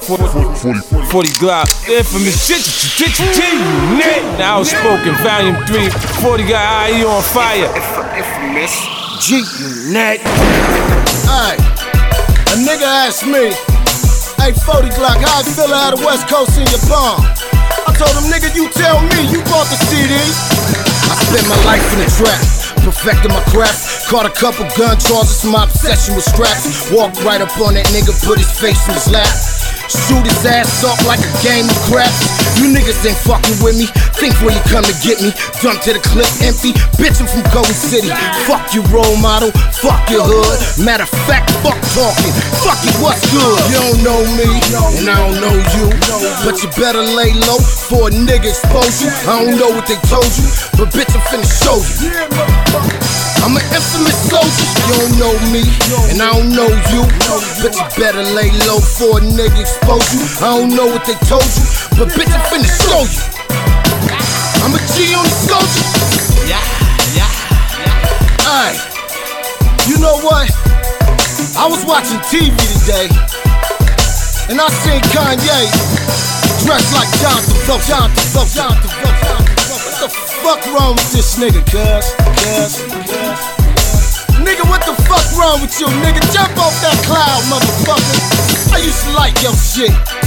40 Glock, infamous G-Unit. Now Outspoken, Volume 3. 40 got IE on fire. Infamous G-Unit. Alright, a nigga asked me, hey 40 Glock, how I feel out of West Coast in your palm? I told him, nigga, you tell me, you bought the CD. I spent my life in the trap, perfected my craft. Caught a couple gun charges for my obsession with straps. Walked right up on that nigga, put his face in his lap. Shoot his ass off like a game of craps. You niggas ain't fucking with me. Think where you come to get me. Jump to the clip empty. Bitch, I'm from Golden City. Fuck your role model. Fuck your hood. Matter of fact, fuck talking. Fuck it, what's good? You don't know me, and I don't know you. But you better lay low for a nigga expose you. I don't know what they told you, but bitch, I'm finna show you. I'm an infamous soldier. You don't know me, and I don't know you. But you better lay low for a nigga expose you. I don't know what they told you, but bitch, I'm finna show you. I'm a G on the soldier. Alright, you know what? I was watching TV today, and I seen Kanye dressed like John Travolta. What the fuck wrong with this nigga, cuz? Nigga, what the fuck wrong with you, nigga? Jump off that cloud, motherfucker. I used to like your shit.